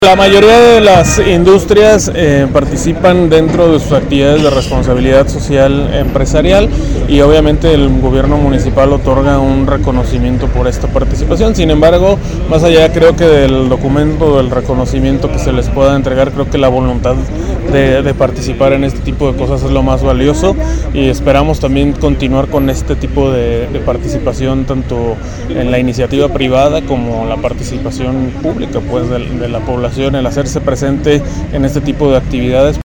La mayoría de las industrias participan dentro de sus actividades de responsabilidad social empresarial y obviamente el gobierno municipal otorga un reconocimiento por esta participación. Sin embargo, más allá creo que del documento, del reconocimiento que se les pueda entregar, creo que la voluntad de participar en este tipo de cosas es lo más valioso y esperamos también continuar con este tipo de participación tanto en la iniciativa privada como la participación pública pues de la población, el hacerse presente en este tipo de actividades.